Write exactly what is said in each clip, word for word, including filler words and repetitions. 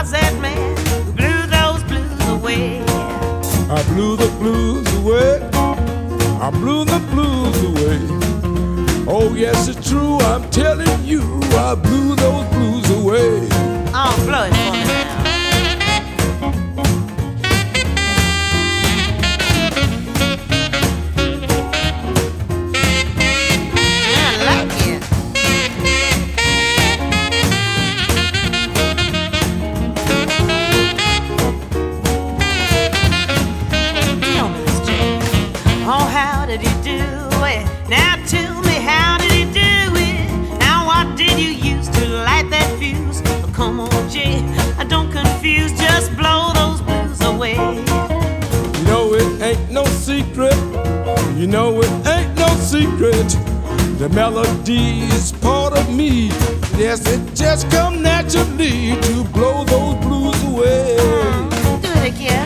was that man who blew those blues away? I blew the blues away. I blew the blues away. Oh yes, it's true, I'm telling you, I blew those blues away. Oh, blow it for me now. I like it. Tell me, Miss Jane. Oh, how did he do it? Now tell me, how did he do it? Now what did you use to light that fuse? Oh, come on, Jay, I don't confuse. Just blow those blues away. You know it ain't no secret. You know it ain't no secret. The melody is part of me. Yes, it just come naturally to blow those blues away. Do it again.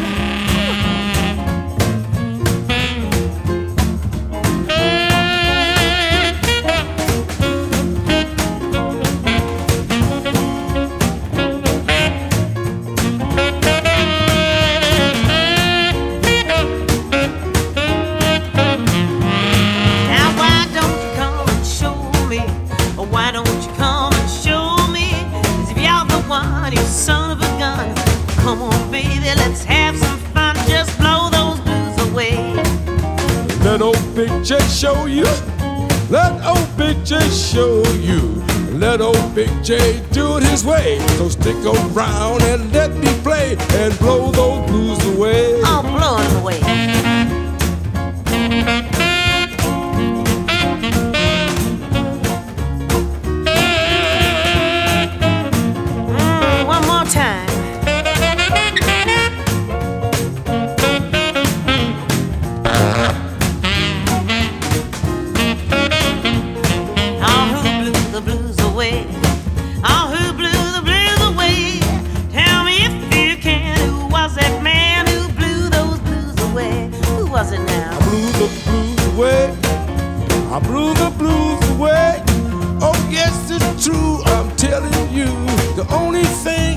Why don't you come and show me? 'Cause if you're the one, you son of a gun, come on, baby, let's have some fun. Just blow those blues away. Let old Big J show you. Let old Big J show you. Let old Big J do it his way. So stick around and let me play and blow those blues away. Oh, blow them away. Time. Oh, who blew the blues away? Oh, who blew the blues away? Tell me if you can. Who was that man who blew those blues away? Who was it now? I blew the blues away. I blew the blues away. Oh yes, it's true, I'm telling you. The only thing